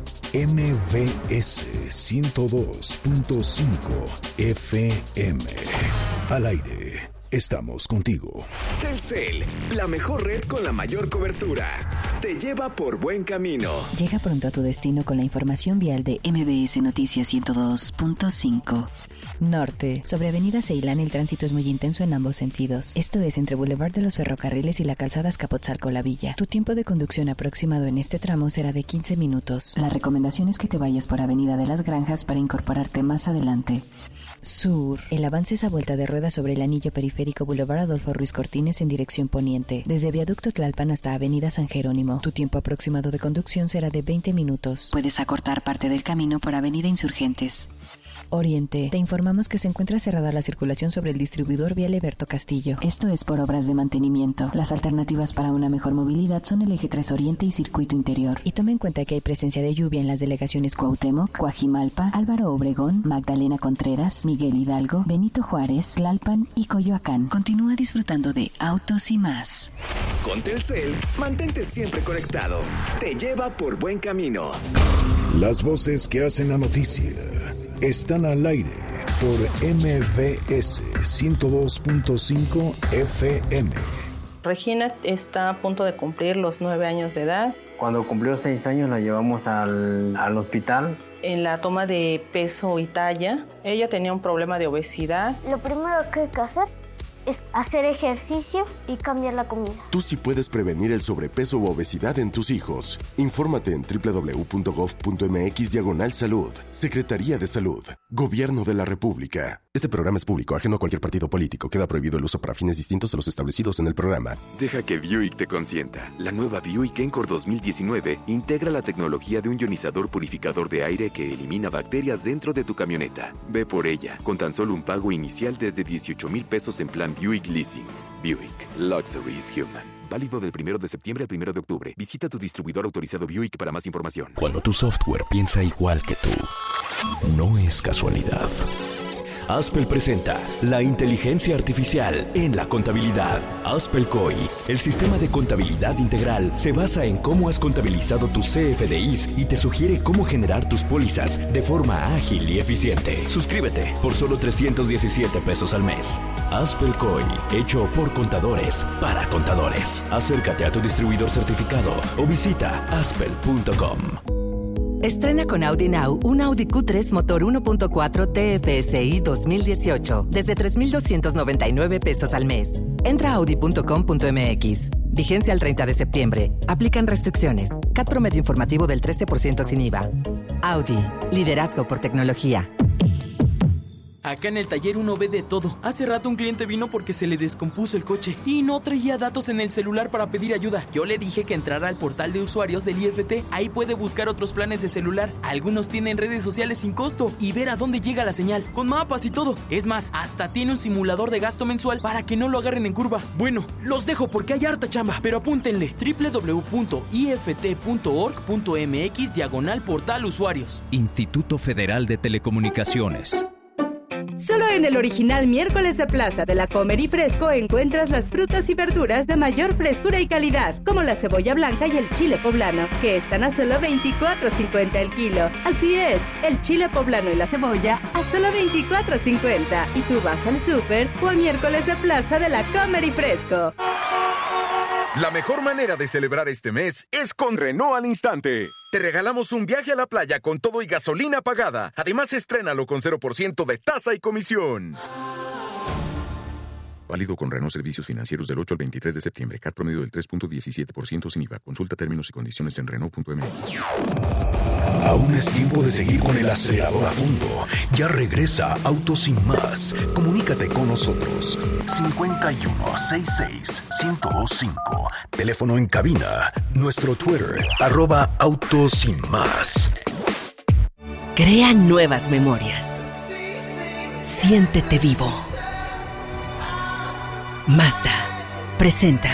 MBS 102.5 FM. Al aire, estamos contigo. Telcel, la mejor red con la mayor cobertura. Te lleva por buen camino. Llega pronto a tu destino con la información vial de MBS Noticias 102.5. Norte. Sobre Avenida Ceilán el tránsito es muy intenso en ambos sentidos. Esto es entre Boulevard de los Ferrocarriles y la calzada Azcapotzalco-La Villa. Tu tiempo de conducción aproximado en este tramo será de 15 minutos. La recomendación es que te vayas por Avenida de las Granjas para incorporarte más adelante. Sur. El avance es a vuelta de rueda sobre el anillo periférico Boulevard Adolfo Ruiz Cortines en dirección poniente. Desde Viaducto Tlalpan hasta Avenida San Jerónimo. Tu tiempo aproximado de conducción será de 20 minutos. Puedes acortar parte del camino por Avenida Insurgentes. Oriente. Te informamos que se encuentra cerrada la circulación sobre el distribuidor vial Eberto Castillo. Esto es por obras de mantenimiento. Las alternativas para una mejor movilidad son el Eje 3 Oriente y Circuito Interior. Y tome en cuenta que hay presencia de lluvia en las delegaciones Cuauhtémoc, Coajimalpa, Álvaro Obregón, Magdalena Contreras, Miguel Hidalgo, Benito Juárez, Tlalpan y Coyoacán. Continúa disfrutando de Autos y Más. Con Telcel, mantente siempre conectado. Te lleva por buen camino. Las voces que hacen la noticia están al aire por MBS 102.5 FM. Regina está a punto de cumplir los 9 años de edad. Cuando cumplió 6 años la llevamos al hospital. En la toma de peso y talla, ella tenía un problema de obesidad. Lo primero que hay que hacer es hacer ejercicio y cambiar la comida. Tú sí puedes prevenir el sobrepeso u obesidad en tus hijos. Infórmate en www.gov.mx/salud. Secretaría de Salud. Gobierno de la República. Este programa es público, ajeno a cualquier partido político. Queda prohibido el uso para fines distintos a los establecidos en el programa. Deja que Buick te consienta. La nueva Buick Encore 2019 integra la tecnología de un ionizador purificador de aire que elimina bacterias dentro de tu camioneta. Ve por ella, con tan solo un pago inicial desde 18,000 pesos en plan Buick Leasing. Buick. Luxury is human. Válido del 1 de septiembre al 1 de octubre. Visita tu distribuidor autorizado Buick para más información. Cuando tu software piensa igual que tú, no es casualidad. Aspel presenta la inteligencia artificial en la contabilidad. Aspel COI, el sistema de contabilidad integral, se basa en cómo has contabilizado tus CFDIs y te sugiere cómo generar tus pólizas de forma ágil y eficiente. Suscríbete por solo 317 pesos al mes. Aspel COI, hecho por contadores para contadores. Acércate a tu distribuidor certificado o visita aspel.com. Estrena con Audi Now un Audi Q3 motor 1.4 TFSI 2018 desde 3,299 pesos al mes. Entra a audi.com.mx. Vigencia al 30 de septiembre. Aplican restricciones. CAT promedio informativo del 13% sin IVA. Audi. Liderazgo por tecnología. Acá en el taller uno ve de todo. Hace rato un cliente vino porque se le descompuso el coche y no traía datos en el celular para pedir ayuda. Yo le dije que entrara al portal de usuarios del IFT. Ahí puede buscar otros planes de celular. Algunos tienen redes sociales sin costo y ver a dónde llega la señal, con mapas y todo. Es más, hasta tiene un simulador de gasto mensual para que no lo agarren en curva. Bueno, los dejo porque hay harta chamba, pero apúntenle: www.ift.org.mx/portal usuarios. Instituto Federal de Telecomunicaciones. Solo en el original miércoles de plaza de la Comer y Fresco encuentras las frutas y verduras de mayor frescura y calidad, como la cebolla blanca y el chile poblano, que están a solo $24.50 el kilo. Así es, el chile poblano y la cebolla a solo $24.50. Y tú vas al súper o a miércoles de plaza de la Comer y Fresco. La mejor manera de celebrar este mes es con Renault al Instante. Te regalamos un viaje a la playa con todo y gasolina pagada. Además, estrénalo con 0% de tasa y comisión. Válido con Renault Servicios Financieros del 8 al 23 de septiembre. CAT promedio del 3.17% sin IVA. Consulta términos y condiciones en Renault.mx. Aún es tiempo de seguir con el acelerador a fondo. Ya regresa Autos Sin Más. Comunícate con nosotros. 5166-1025. Teléfono en cabina. Nuestro Twitter, @Autos Sin Más. Crea nuevas memorias. Siéntete vivo. Mazda presenta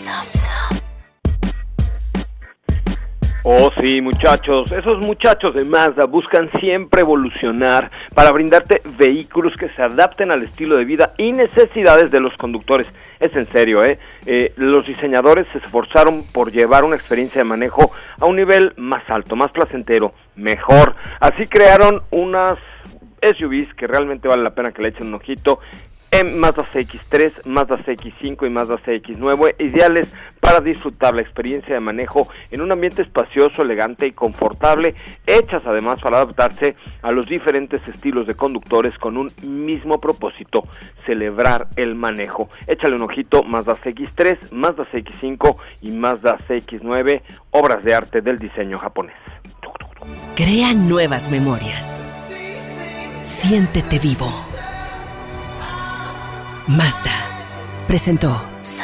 Oh sí, muchachos, esos muchachos de Mazda buscan siempre evolucionar para brindarte vehículos que se adapten al estilo de vida y necesidades de los conductores. Es en serio, los diseñadores se esforzaron por llevar una experiencia de manejo a un nivel más alto, más placentero, mejor. Así crearon unas SUVs que realmente vale la pena que le echen un ojito. Mazda CX-3, Mazda CX-5 y Mazda CX-9, ideales para disfrutar la experiencia de manejo en un ambiente espacioso, elegante y confortable, hechas además para adaptarse a los diferentes estilos de conductores con un mismo propósito: celebrar el manejo. Échale un ojito: Mazda CX-3, Mazda CX-5 y Mazda CX-9, obras de arte del diseño japonés. Crea nuevas memorias. Siéntete vivo. Mazda presentó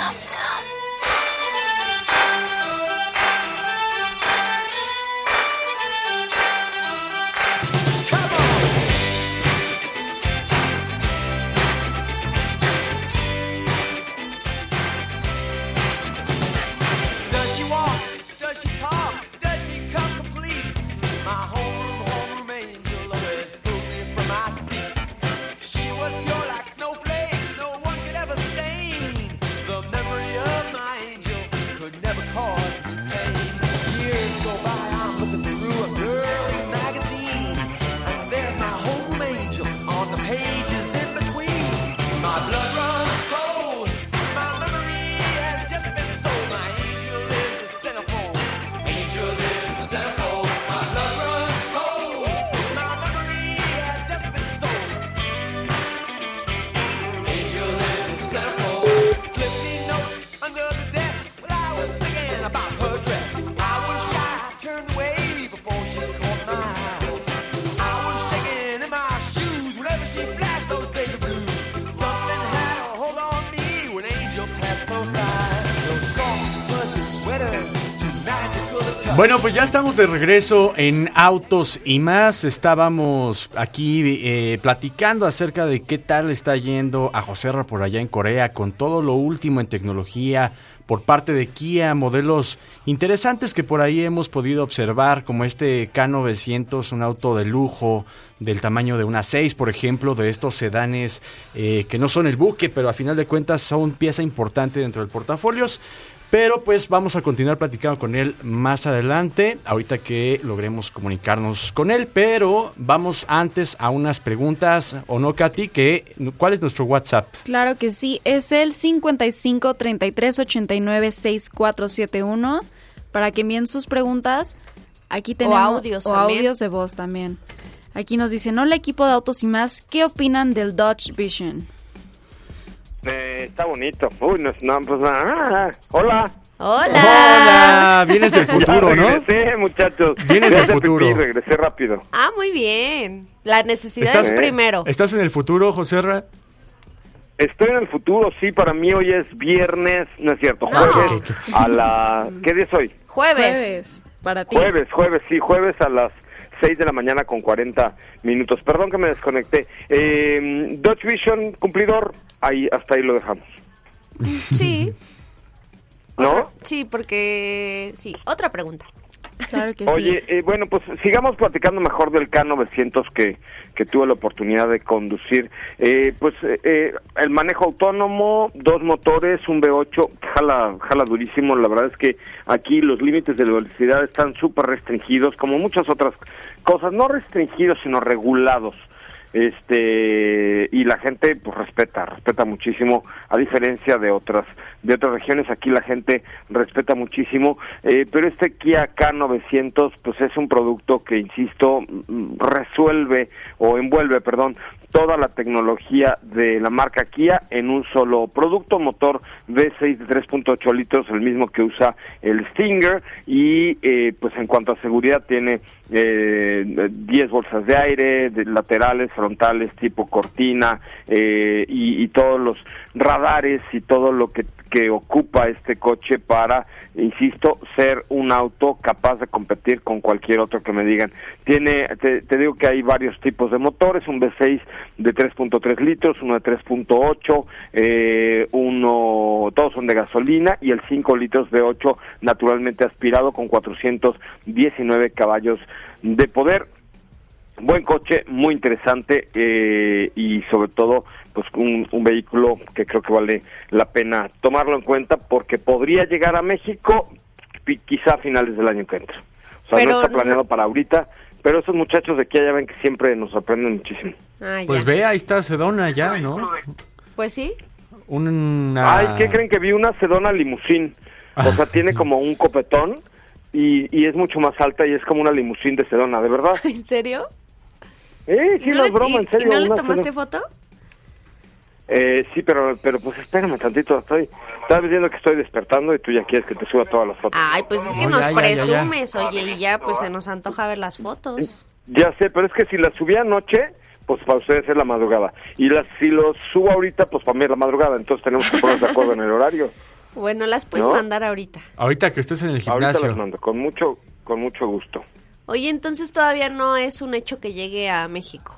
Bueno, pues ya estamos de regreso en Autos y Más. Estábamos aquí platicando acerca de qué tal está yendo a Joserra por allá en Corea con todo lo último en tecnología por parte de Kia, modelos interesantes que por ahí hemos podido observar, como este K900, un auto de lujo del tamaño de una 6, por ejemplo, de estos sedanes que no son el buque, pero a final de cuentas son pieza importante dentro del portafolios. Pero pues vamos a continuar platicando con él más adelante, ahorita que logremos comunicarnos con él, pero vamos antes a unas preguntas, ¿o no, Katy? ¿Cuál es nuestro WhatsApp? Claro que sí, es el 55 33 89 6471 para que envíen sus preguntas. Aquí tenemos audios también. audios de voz también. Aquí nos dicen, hola equipo de Autos y Más, ¿qué opinan del Dodge Vision? Está bonito. Uy, no, pues nada. Hola. Hola, vienes del futuro, ¿no? Regresé, muchachos. Vienes del futuro. Regresé rápido. Ah, muy bien. La necesidad es primero. ¿Estás en el futuro, Joserra? Estoy en el futuro, sí. Para mí hoy es viernes, no es cierto, jueves a la... ¿Qué día es hoy? Jueves. Para ti. Jueves a las 6 de la mañana con 40 minutos. Perdón que me desconecté. Dodge Vision, cumplidor, ahí, hasta ahí lo dejamos. Sí. ¿No? Sí, porque... Sí, otra pregunta. Claro que Oye, sí. Bueno, pues sigamos platicando mejor del K900 que tuve la oportunidad de conducir. El manejo autónomo, 2 motores, un V8, jala durísimo. La verdad es que aquí los límites de velocidad están súper restringidos, como muchas otras cosas, no restringidos, sino regulados. Y la gente pues respeta muchísimo, a diferencia de otras regiones. Aquí la gente respeta muchísimo, pero este Kia K900 pues es un producto que, insisto, envuelve toda la tecnología de la marca Kia en un solo producto. Motor V6 de 3.8 litros, el mismo que usa el Stinger, y pues en cuanto a seguridad tiene 10 bolsas de aire, laterales, frontales, tipo cortina, y todos los radares y todo lo que ocupa este coche para, insisto, ser un auto capaz de competir con cualquier otro que me digan. Te digo que hay varios tipos de motores, un V6 de 3.3 litros, uno de 3.8, todos son de gasolina, y el 5 litros V8 naturalmente aspirado con 419 caballos de poder. Buen coche, muy interesante, y sobre todo pues un vehículo que creo que vale la pena tomarlo en cuenta, porque podría llegar a México quizá a finales del año que entra. O sea, no está planeado para ahorita, pero esos muchachos de aquí ya ven que siempre nos sorprenden muchísimo. Pues ve, ahí está Sedona ya, ¿no? Pues sí. Ay, ¿qué creen? Que vi una Sedona limusín. O sea, tiene como un copetón y es mucho más alta y es como una limusín de Sedona, ¿de verdad? ¿En serio? Sí, no es broma, en serio. ¿Y no le tomaste foto? Sí, pero pues espérame tantito, estás diciendo que estoy despertando y tú ya quieres que te suba todas las fotos. Ay, pues es que nos presumes, oye, y ya pues se nos antoja ver las fotos. Ya sé, pero es que si las subí anoche, pues para ustedes es la madrugada. Y si los subo ahorita, pues para mí es la madrugada, entonces tenemos que ponernos de acuerdo en el horario. Bueno, las puedes mandar ahorita. Ahorita que estés en el gimnasio. Ahorita las mando, con mucho gusto. Oye, entonces todavía no es un hecho que llegue a México.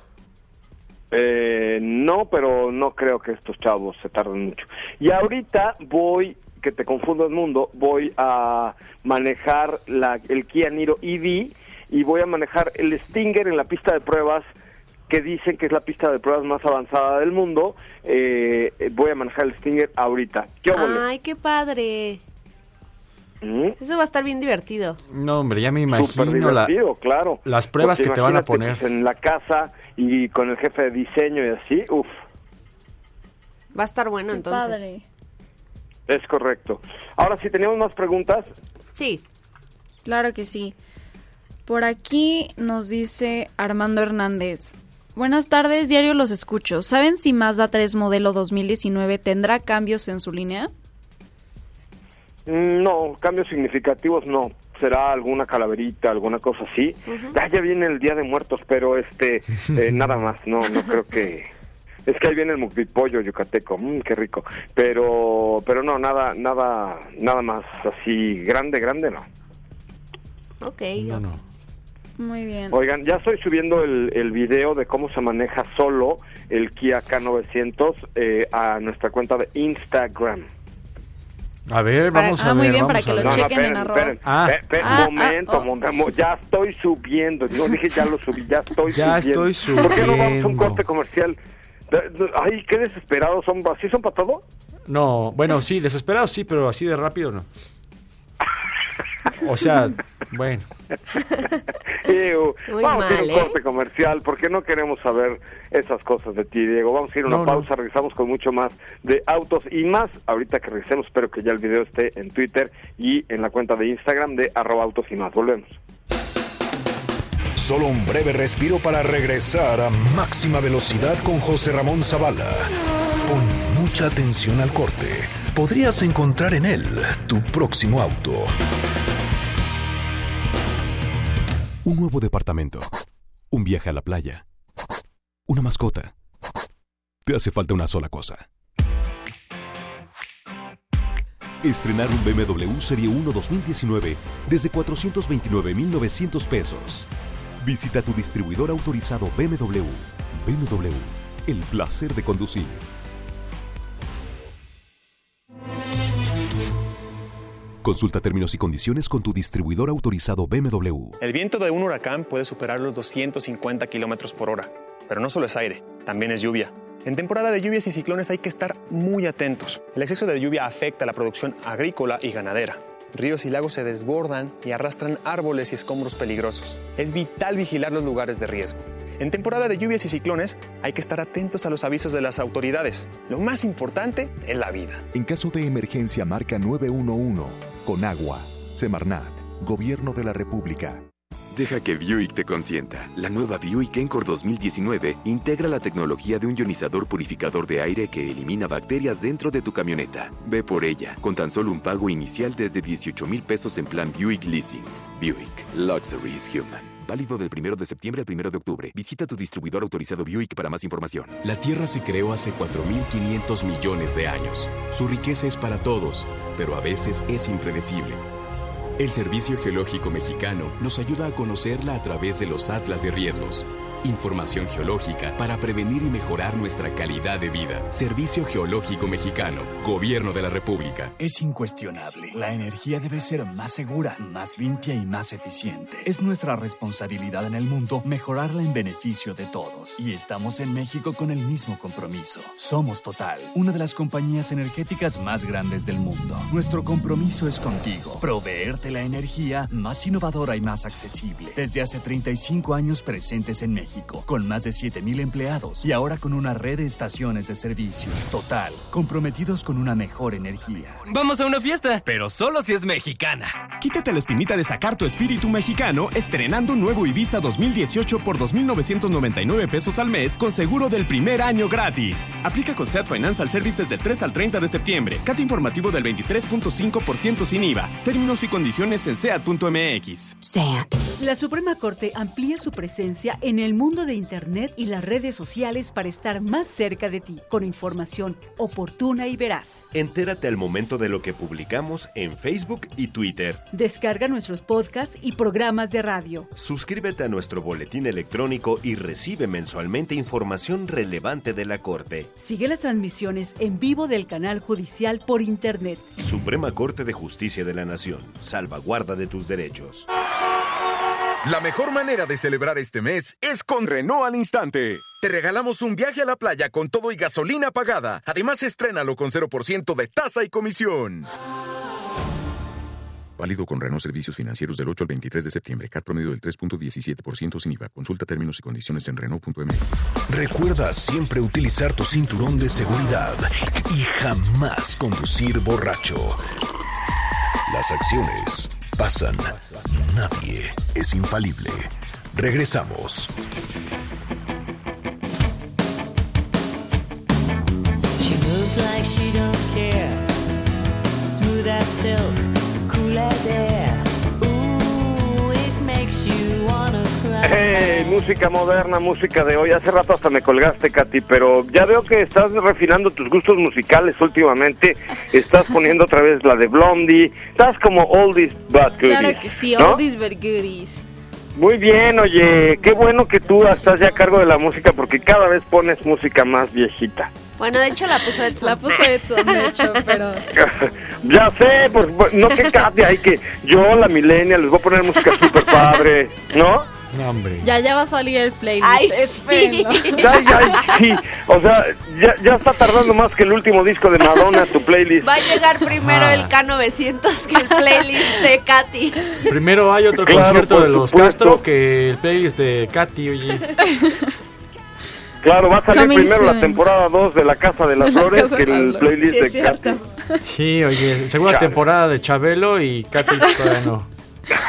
No, pero no creo que estos chavos se tarden mucho. Y ahorita que te confundo el mundo, voy a manejar el Kia Niro EV y voy a manejar el Stinger en la pista de pruebas, que dicen que es la pista de pruebas más avanzada del mundo. Voy a manejar el Stinger ahorita. ¿Qué óvole? Ay, qué padre. Eso va a estar bien divertido. No, hombre, ya me imagino. Súper divertido, claro. Las pruebas que te van a poner. Pues, en la casa y con el jefe de diseño y así, Va a estar bueno, qué entonces. Padre. Es correcto. Ahora, si teníamos más preguntas. Sí. Claro que sí. Por aquí nos dice Armando Hernández. Buenas tardes, diario los escucho. ¿Saben si Mazda 3 modelo 2019 tendrá cambios en su línea? No, cambios significativos no. Será alguna calaverita, alguna cosa así. Ya viene el Día de Muertos, pero nada más. No creo que... Es que ahí viene el mukbipollo yucateco, qué rico. Pero no, nada más así grande no. Ok. No. Muy bien. Oigan, ya estoy subiendo el video de cómo se maneja solo el Kia K900 a nuestra cuenta de Instagram. A ver, vamos a ver. Muy bien, vamos para que lo chequen en arroba. Momento, ya estoy subiendo. No dije ya lo subí, ya estoy subiendo. ¿Por qué no vamos a un corte comercial? Ay, qué desesperados son. ¿Así son para todo? No, bueno, sí, desesperados sí, pero así de rápido no. O sea, bueno. Vamos a ir a un corte comercial porque no queremos saber esas cosas de ti, Diego. Vamos a ir a una pausa, regresamos con mucho más de autos y más. Ahorita que regresemos, espero que ya el video esté en Twitter y en la cuenta de Instagram de @autos y más. Volvemos. Solo un breve respiro para regresar a máxima velocidad con José Ramón Zavala. Pon mucha atención al corte. Podrías encontrar en él tu próximo auto. Un nuevo departamento. Un viaje a la playa. Una mascota. Te hace falta una sola cosa. Estrenar un BMW Serie 1 2019 desde 429,900 pesos. Visita tu distribuidor autorizado BMW. BMW, el placer de conducir. Consulta términos y condiciones con tu distribuidor autorizado BMW. El viento de un huracán puede superar los 250 kilómetros por hora. Pero no solo es aire, también es lluvia. En temporada de lluvias y ciclones hay que estar muy atentos. El exceso de lluvia afecta la producción agrícola y ganadera. Ríos y lagos se desbordan y arrastran árboles y escombros peligrosos. Es vital vigilar los lugares de riesgo. En temporada de lluvias y ciclones hay que estar atentos a los avisos de las autoridades. Lo más importante es la vida. En caso de emergencia, marca 911. Con agua. Semarnat. Gobierno de la República. Deja que Buick te consienta. La nueva Buick Encore 2019 integra la tecnología de un ionizador purificador de aire que elimina bacterias dentro de tu camioneta. Ve por ella, con tan solo un pago inicial desde 18,000 pesos en plan Buick Leasing. Buick. Luxury is human. Válido del 1 de septiembre al 1 de octubre. Visita tu distribuidor autorizado Buick para más información. La Tierra se creó hace 4.500 millones de años. Su riqueza es para todos, pero a veces es impredecible. El Servicio Geológico Mexicano nos ayuda a conocerla a través de los atlas de riesgos. Información geológica para prevenir y mejorar nuestra calidad de vida. Servicio Geológico Mexicano. Gobierno de la República. Es incuestionable. La energía debe ser más segura, más limpia y más eficiente. Es nuestra responsabilidad en el mundo mejorarla en beneficio de todos. Y estamos en México con el mismo compromiso. Somos Total, una de las compañías energéticas más grandes del mundo. Nuestro compromiso es contigo. Proveerte la energía más innovadora y más accesible. Desde hace 35 años presentes en México. Con más de 7,000 empleados y ahora con una red de estaciones de servicio. Total, comprometidos con una mejor energía. ¡Vamos a una fiesta! Pero solo si es mexicana. Quítate la espinita de sacar tu espíritu mexicano estrenando un nuevo Ibiza 2018 por 2,999 pesos al mes con seguro del primer año gratis. Aplica con SEAT Financial Services del 3 al 30 de septiembre. CAT informativo del 23.5% sin IVA. Términos y condiciones en SEAT.mx. SEAT. La Suprema Corte amplía su presencia en el mundo de Internet y las redes sociales para estar más cerca de ti, con información oportuna y veraz. Entérate al momento de lo que publicamos en Facebook y Twitter. Descarga nuestros podcasts y programas de radio. Suscríbete a nuestro boletín electrónico y recibe mensualmente información relevante de la Corte. Sigue las transmisiones en vivo del canal judicial por Internet. Suprema Corte de Justicia de la Nación. Salvaguarda de tus derechos. La mejor manera de celebrar este mes es con Renault al Instante. Te regalamos un viaje a la playa con todo y gasolina pagada. Además, estrénalo con 0% de tasa y comisión. Válido con Renault Servicios Financieros del 8 al 23 de septiembre. CAT promedio del 3.17% sin IVA. Consulta términos y condiciones en Renault.mx. Recuerda siempre utilizar tu cinturón de seguridad y jamás conducir borracho. Las acciones pasan. Nadie es infalible. Regresamos. She moves like she don't care. Smooth as silk, cool as air. Ooh, it makes you wanna cry. Música moderna, música de hoy. Hace rato hasta me colgaste, Katy, pero ya veo que estás refinando tus gustos musicales últimamente. Estás poniendo otra vez la de Blondie. Estás como oldies but goodies. Claro que sí, ¿no? oldies but goodies. Muy bien, oye, qué bueno que tú estás ya a cargo de la música porque cada vez pones música más viejita. Bueno, de hecho la puso Edson. La puso Edson, de hecho, pero... Ya sé, pues no que Katy, hay que yo, la millennial, les voy a poner música súper padre, ¿no? No, hombre. Ya va a salir el playlist. Ay, espérenlo. Sí. O sea, ya está tardando más que el último disco de Madonna, tu playlist. Va a llegar primero el K900 que el playlist de Katy. Primero hay otro concierto de los Castro que el playlist de Katy, oye. Claro, va a salir primero la temporada 2 de La Casa de las Flores que el playlist de Katy. Sí, oye, segunda temporada de Chabelo y Katy todavía no.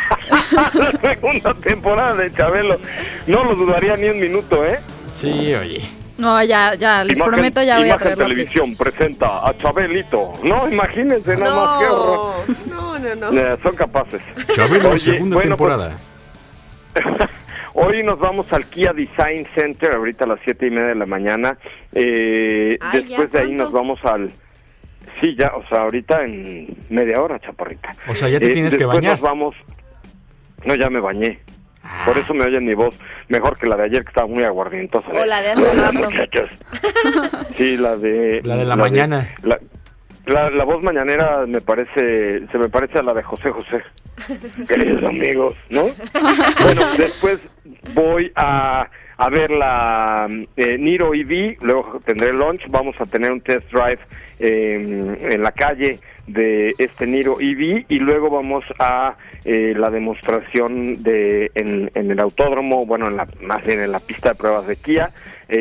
La segunda temporada de Chabelo. No lo dudaría ni un minuto, ¿eh? Sí, oye. No, ya, les prometo, ya voy a traer Televisión presenta a Chabelito. No, imagínense nada más, qué horror. No. Son capaces. Chabelo, segunda temporada. Hoy nos vamos al Kia Design Center, ahorita a las 7:30 de la mañana. Después de ahí nos vamos al... Sí, ya, o sea, ahorita en media hora, chaparrita. O sea, ya te tienes que bañar. Nos vamos... No, ya me bañé. Por eso me oyen mi voz mejor que la de ayer, que estaba muy aguardientosa. O la de hace rato. Muchachos. Sí, la de la mañana. La voz mañanera se me parece a la de José José. Queridos amigos, ¿no? Bueno, después voy a ver la Niro EV, luego tendré lunch, vamos a tener un test drive en la calle de este Niro EV y luego vamos a la demostración en el autódromo, bueno, más bien en la pista de pruebas de Kia,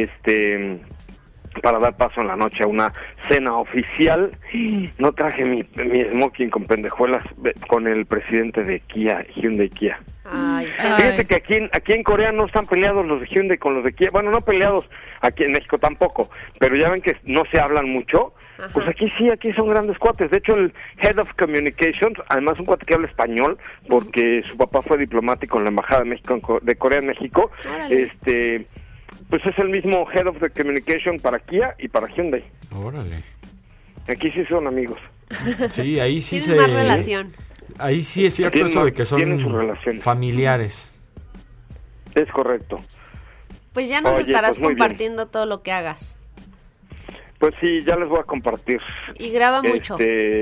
para dar paso en la noche a una cena oficial. No traje mi smoking con pendejuelas con el presidente de Kia, Hyundai Kia. Fíjate que aquí en Corea no están peleados los de Hyundai con los de Kia. Bueno, no peleados, aquí en México tampoco, pero ya ven que no se hablan mucho. Ajá. Pues aquí sí, aquí son grandes cuates. De hecho, el Head of Communications, además un cuate que habla español, porque su papá fue diplomático en la Embajada de Corea en México. Órale. Pues es el mismo Head of the Communication para Kia y para Hyundai. Órale. Aquí sí son amigos. Sí, ahí sí tienen más relación. Ahí sí es cierto eso de que son familiares. Es correcto. Pues ya nos estarás compartiendo todo lo que hagas. Pues sí, ya les voy a compartir. Y graba mucho.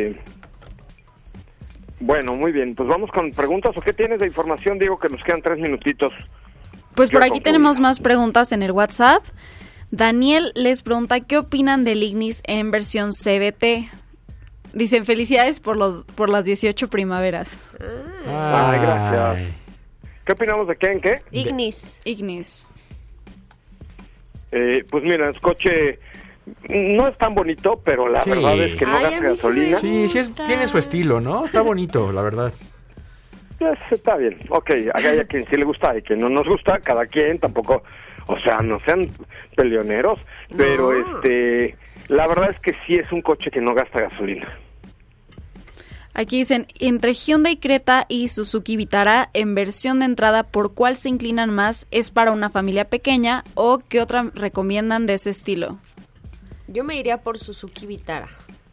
Bueno, muy bien. Pues vamos con preguntas. ¿O qué tienes de información, Diego? Que nos quedan 3 minutitos. Pues por aquí tenemos más preguntas en el WhatsApp. Daniel les pregunta qué opinan del Ignis en versión CVT. Dicen felicidades por las 18 primaveras. Ay, gracias. ¿Qué opinamos de qué en qué? Ignis. Pues mira, el coche no es tan bonito, pero la verdad es que no gasta gasolina. Sí, tiene su estilo, ¿no? Está bonito, la verdad. Pues está bien, ok, hay a quien sí le gusta y quien no nos gusta, cada quien, tampoco, o sea, no sean peleoneros, pero la verdad es que sí es un coche que no gasta gasolina. Aquí dicen, entre Hyundai Creta y Suzuki Vitara, en versión de entrada, ¿por cuál se inclinan más? ¿Es para una familia pequeña o qué otra recomiendan de ese estilo? Yo me iría por Suzuki Vitara.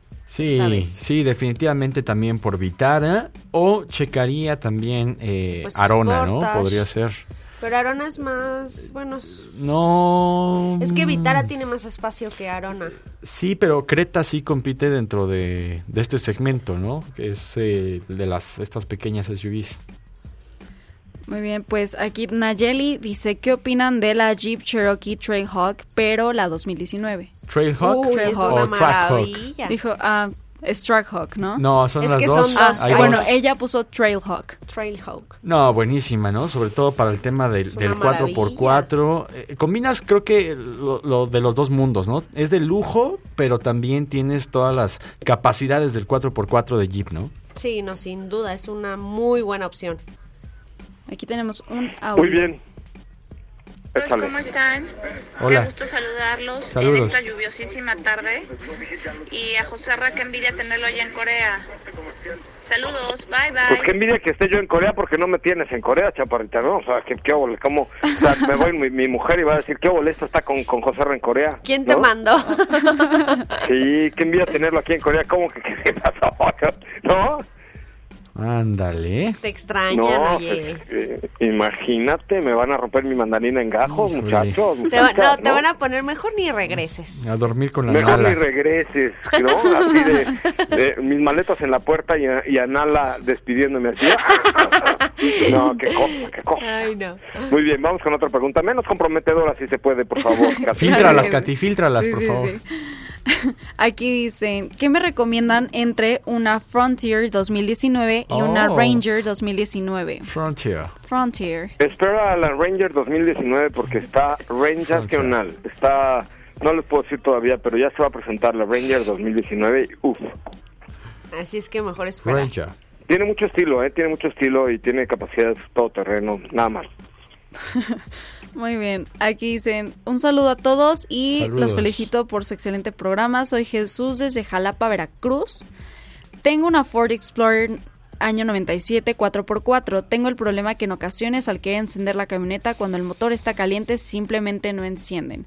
Sí, definitivamente también por Vitara, o checaría también pues Arona, Sportage, ¿no? Podría ser. Pero Arona es más, bueno... No... Es que Vitara tiene más espacio que Arona. Sí, pero Creta sí compite dentro de este segmento, ¿no? Que es de estas pequeñas SUVs. Muy bien, pues aquí Nayeli dice, ¿qué opinan de la Jeep Cherokee Trailhawk, pero la 2019? ¿Trailhawk? Es una maravilla. Dijo, es Trackhawk, ¿no? No, son las dos. Son dos. Bueno, ella puso Trailhawk. No, buenísima, ¿no? Sobre todo para el tema del 4x4. Combinas, creo que, lo de los dos mundos, ¿no? Es de lujo, pero también tienes todas las capacidades del 4x4 de Jeep, ¿no? Sí, no, sin duda, es una muy buena opción. Aquí tenemos un audio. Muy bien. Échale. ¿Cómo están? Hola. Qué gusto saludarlos Saludos. en esta lluviosísima tarde. Y a José Ra, qué envidia tenerlo allá en Corea. Saludos, bye bye. Pues qué envidia que esté yo en Corea porque no me tienes en Corea, chaparrita, ¿no? O sea, qué óvole, ¿cómo? O sea, me voy mi mujer y va a decir, qué óvole, esto está con José Ra en Corea. ¿Quién te mandó? Sí, qué envidia tenerlo aquí en Corea, ¿cómo que qué pasó? ¿No? Ándale. Te extrañan, oye. Imagínate, me van a romper mi mandarina en gajos, muchachos. Te van a poner mejor ni regreses. A dormir con la mejor Nala. Ni regreses, ¿no? Así de mis maletas en la puerta y a Nala despidiéndome así. No, qué cosa. Ay, no. Muy bien, vamos con otra pregunta, menos comprometedora si se puede, por favor. Fíltralas, Katy, fíltralas, por favor. Sí. Aquí dicen, ¿qué me recomiendan entre una Frontier 2019 y una Ranger 2019? Frontier. Espera a la Ranger 2019 porque está nacional. Está, no les puedo decir todavía, pero ya se va a presentar la Ranger 2019. Uf. Así es que mejor espera. Tiene mucho estilo y tiene capacidades todoterreno, nada más. Muy bien, aquí dicen un saludo a todos y Saludos. Los felicito por su excelente programa. Soy Jesús desde Jalapa, Veracruz. Tengo una Ford Explorer año 97 4x4. Tengo el problema que en ocasiones al querer encender la camioneta cuando el motor está caliente simplemente no encienden.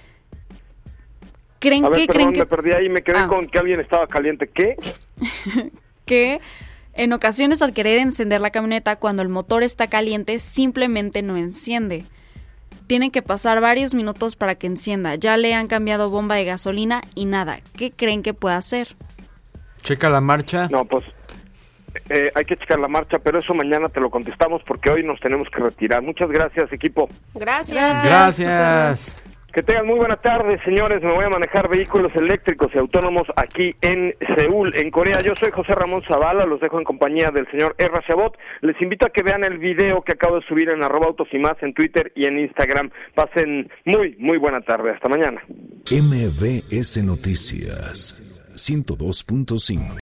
¿Creen Me perdí ahí, me quedé con que alguien estaba caliente. ¿Qué? Que en ocasiones al querer encender la camioneta cuando el motor está caliente simplemente no enciende. Tienen que pasar varios minutos para que encienda. Ya le han cambiado bomba de gasolina y nada. ¿Qué creen que pueda hacer? Checa la marcha. No, pues hay que checar la marcha, pero eso mañana te lo contestamos porque hoy nos tenemos que retirar. Muchas gracias, equipo. Gracias. Que tengan muy buena tarde, señores. Me voy a manejar vehículos eléctricos y autónomos aquí en Seúl, en Corea. Yo soy José Ramón Zavala, los dejo en compañía del señor Erra Chabot. Les invito a que vean el video que acabo de subir en @autos y más en Twitter y en Instagram. Pasen muy, muy buena tarde. Hasta mañana. MBS Noticias 102.5